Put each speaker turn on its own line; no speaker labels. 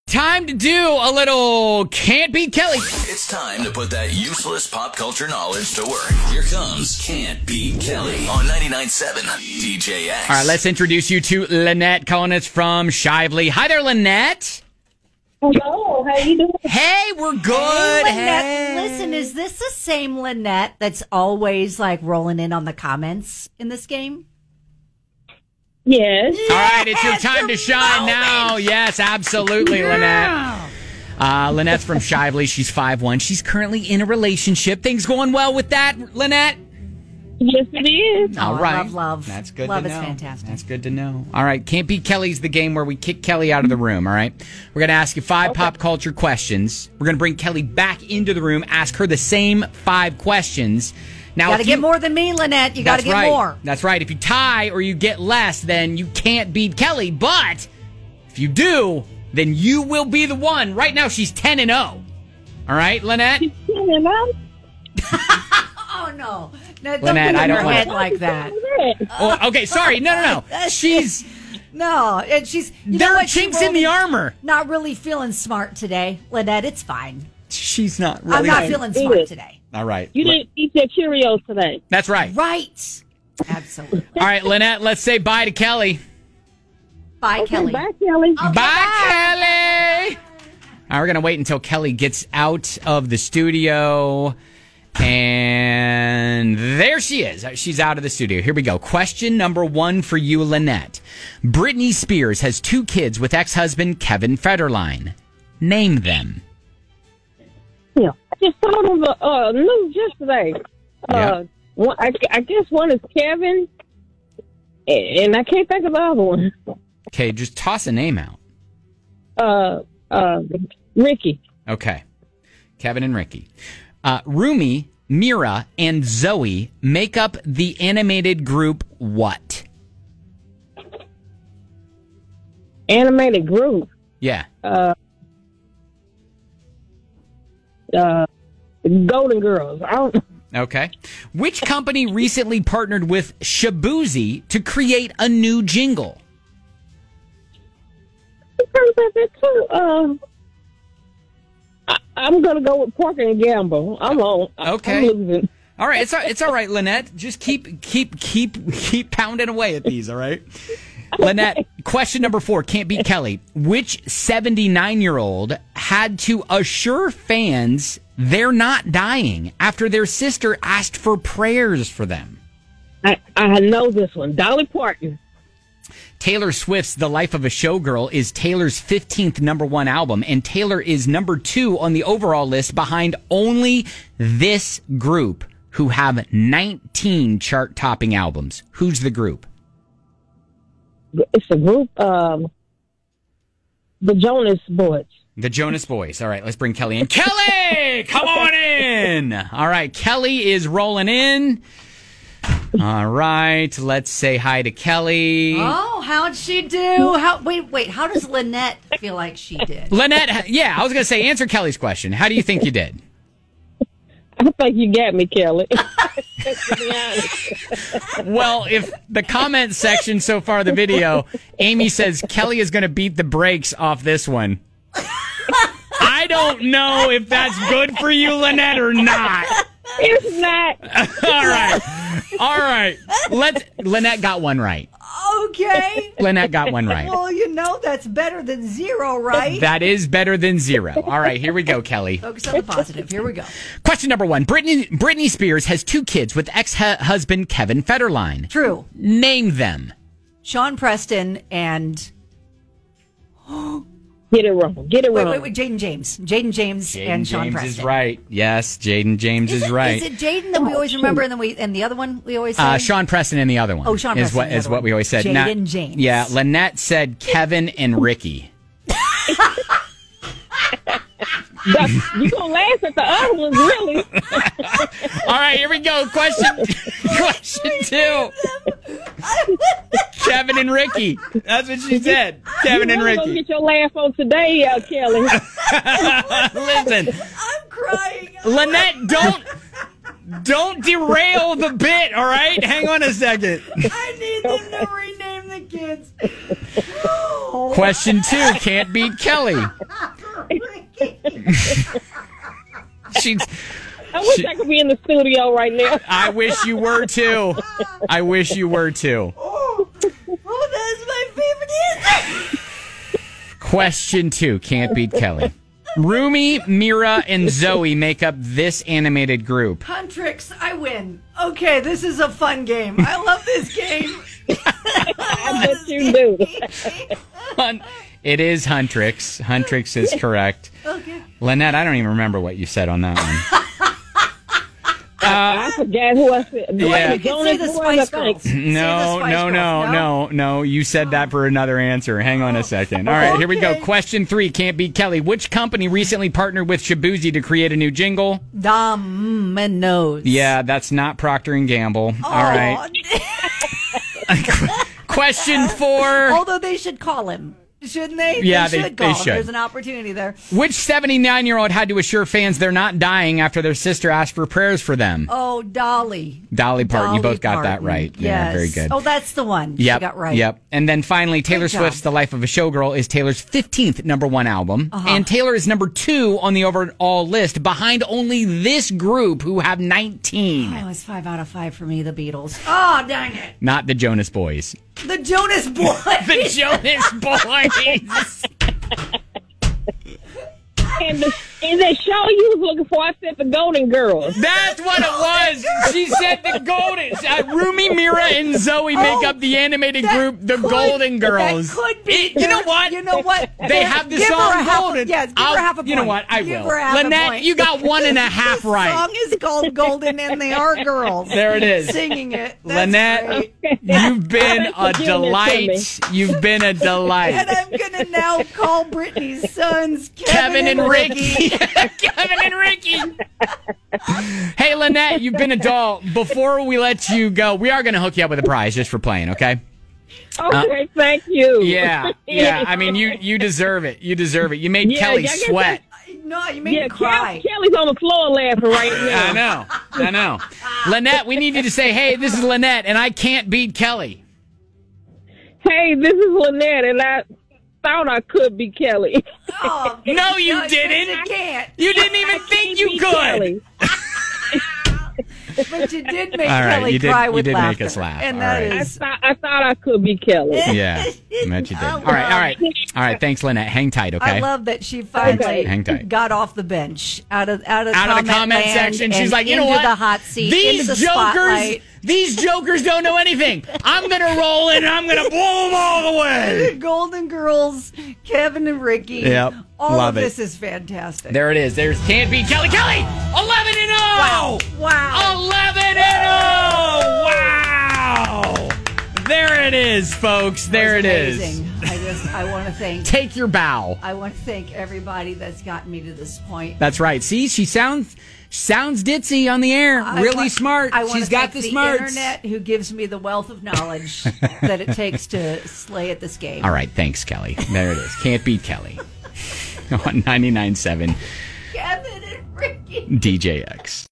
Time to do a little Can't Beat Kelly.
It's time to put that useless pop culture knowledge to work. Here comes Can't Beat Kelly on 99.7 DJX.
All right, let's introduce you to Lynette calling us from Shively. Hi there, Lynette.
Hello, how you doing?
Hey, we're good.
Lynette,
Hey.
listen, is this the same Lynette that's always like rolling in on the comments in this game?
Yes.
All right, it's your time to
your
shine
moment.
now. Yes, absolutely, Lynette. Lynette's from Shively. She's 5'1". She's currently in a relationship. Things going well with that, Lynette?
Yes, it is.
All right.
Love.
That's good
Love
to
is
know.
fantastic.
That's good to know. All right. Can't Beat Kelly's the game where we kick Kelly out of the room, all right? We're going to ask you 5 pop culture questions. We're going to bring Kelly back into the room, ask her the same 5 questions. Now,
Got to
if
get
you-
more than me, Lynette. You got to
That's
get
right.
more.
That's right. If you tie or you get less, then you can't beat Kelly. But if you do, then you will be the one. Right now, she's 10-0. All right, Lynette?
Oh, no. No, don't
Lynette,
put
I
it in
don't
her
wanna-
head like that.
Oh, okay, sorry. No. She's...
No, and she's... You know
There are
what? She
chinks in the
rolled-
armor.
Not really feeling smart today, Lynette. It's fine.
She's not really...
I'm not feeling smart today.
All right.
You didn't eat your Cheerios today.
That's right.
Right. Absolutely.
All right, Lynette, let's say bye to Kelly.
Bye, Kelly.
Bye, Kelly.
Okay,
Bye, Kelly. All right, we're going to wait until Kelly gets out of the studio. And there she is. She's out of the studio. Here we go. Question number 1 for you, Lynette. Britney Spears has 2 kids with ex-husband Kevin Federline. Name them.
Yeah. I just saw them news yesterday.
Yeah.
I guess one is Kevin, and I can't think of the other one.
Okay, just toss a name out.
Ricky.
Okay. Kevin and Ricky. Rumi, Mira, and Zoe make up the animated group what?
Animated group.
Yeah.
Golden Girls. I don't.
Okay. Which company recently partnered with Shabuzi to create a new jingle?
I'm gonna go with Procter and Gamble. I'm on.
Okay.
I'm losing.
All right, it's all right, Lynette. Just keep pounding away at these, all right? Lynette, question number 4, Can't Beat Kelly. Which 79-year-old had to assure fans they're not dying after their sister asked for prayers for them?
I know this one. Dolly Parton.
Taylor Swift's The Life of a Showgirl is Taylor's 15th number 1 album, and Taylor is number 2 on the overall list behind only this group, who have 19 chart-topping albums. Who's the group?
It's a group. The Jonas Boys.
The Jonas Boys. All right, let's bring Kelly in. Kelly, come on in. All right, Kelly is rolling in. All right, let's say hi to Kelly.
Oh, how'd she do? Wait. How does Lynette feel like she did?
Lynette, yeah, I was going to say, answer Kelly's question. How do you think you did?
I think you got me, Kelly. To be honest.
Well, if the comment section so far of the video, Amy says Kelly is going to beat the brakes off this one. I don't know if that's good for you, Lynette, or not.
It's not.
All right. Lynette got one right.
Okay.
Lynette got one right.
Well, that's better than 0, right?
That is better than 0. All right, here we go, Kelly.
Focus on the positive. Here we go.
Question number 1. Britney Spears has 2 kids with ex-husband Kevin Federline.
True.
Name them.
Sean Preston and...
Get it wrong.
Wait. Jaden James. Jaden James and Sean
James
Preston.
is right. Yes, Jaden James is right.
Is it Jaden that we always remember, and the other one we always say?
Sean Preston and the other one.
Oh, Sean
is
Preston
what
and the
is
other
what
one.
we always said.
Jaden James.
Yeah, Lynette said Kevin and Ricky.
You gonna laugh at the other ones, really?
All right, here we go. Question 2. Kevin and Ricky. That's what she said. Kevin and
You're gonna
Ricky.
get your laugh on today, Kelly.
Listen,
I'm crying.
Lynette, don't derail the bit. All right, hang on a second.
I need them to rename the kids.
Question 2, can't beat Kelly. She's.
I wish I could be in the studio right now.
I wish you were too. I wish you were too.
Oh, that's my favorite answer.
Question 2, can't beat Kelly. Rumi, Mira, and Zoe make up this animated group.
Huntrix, I win. Okay, this is a fun game. I love this game.
I bet you do.
It is Huntrix. Huntrix is correct.
Okay.
Lynette, I don't even remember what you said on that one.
I forgot who I said.
Yeah.
You can say the Spice Girls.
No. You said that for another answer. Hang on a second. All right, here we go.
Okay.
Question 3, can't beat Kelly. Which company recently partnered with Shabuzi to create a new jingle?
Domino's.
Yeah, that's not Procter & Gamble. All right. Question 4.
Although they should call him. Shouldn't they?
Yeah,
they
they
should call him.
should.
There's an opportunity there.
Which 79-year-old had to assure fans they're not dying after their sister asked for prayers for them?
Oh, Dolly.
Dolly Parton. You
Dolly
both got that
Parton.
right.
Yes.
Yeah, very good.
Oh, that's the one.
Yep.
She got right.
Yep. And then finally, Taylor
Good job.
Swift's The Life of a Showgirl is Taylor's 15th number 1 album. And Taylor is number 2 on the overall list, behind only this group who have 19.
Oh, it's 5 out of 5 for me, the Beatles. Oh, dang it.
Not the Jonas Boys.
The Jonas Boys.
The Jonas Boys.
And in the show you was looking for, I said the Golden Girls.
That's what it was. She said the Golden. Rumi, Mira, and Zoe make up the animated group, the Golden Girls.
That could be.
You know what?
You know what?
They have the
Give her
song
a half,
Golden.
Yes, give her half a point.
You know what? I
Give
will.
her half a
Lynette,
point.
you got 1.5 right.
The song is called Golden, and they are girls.
There it is.
Singing it. That's
Lynette,
great.
you've been a
Forgive
delight.
this
You've been a
And
delight.
I'm going to now call Brittany's sons
Kevin and Ricky. Kevin and Ricky. Hey, Lynette, you've been a doll. Before we let you go, we are going to hook you up with a prize just for playing, okay?
Okay, thank you.
Yeah. I mean, you deserve it. You deserve it. You made Kelly
I guess
sweat.
No, you made me cry.
Kelly's on the floor laughing right now.
I know. Lynette, we need you to say, hey, this is Lynette, and I can't beat Kelly.
Hey, this is Lynette, and I thought I could be Kelly.
Oh,
No, you didn't.
You can't.
You didn't even think you could.
Kelly.
But you did make
All right,
Kelly
you did-
cry
you
with
did
laughter.
make us laugh.
And
All
that
right.
is...
I thought I could be Kelly.
Yeah, I bet you did. All right. Thanks, Lynette. Hang tight, okay?
I love that she finally
Hang tight.
got off the bench, out of the
Comment
land
section. She's
and
like, you know
into
what?
the hot seat, into the spotlight.
These jokers don't know anything. I'm gonna roll in and I'm gonna blow them all
The
away.
Golden Girls, Kevin and Ricky.
Yep,
All
love
of
it.
this is fantastic.
There it is. There's can't beat Kelly. Kelly, 11-0.
Wow.
11-0. Wow. There it is, folks. There it is.
Amazing. I want to thank.
Take your bow.
I want to thank everybody that's gotten me to this point.
That's right. See, she sounds ditzy on the air. Really smart.
I want
She's
to
got
thank
the smarts.
internet who gives me the wealth of knowledge that it takes to slay at this game.
All right. Thanks, Kelly. There it is. Can't beat Kelly. On 99.7
Kevin and Ricky.
DJX.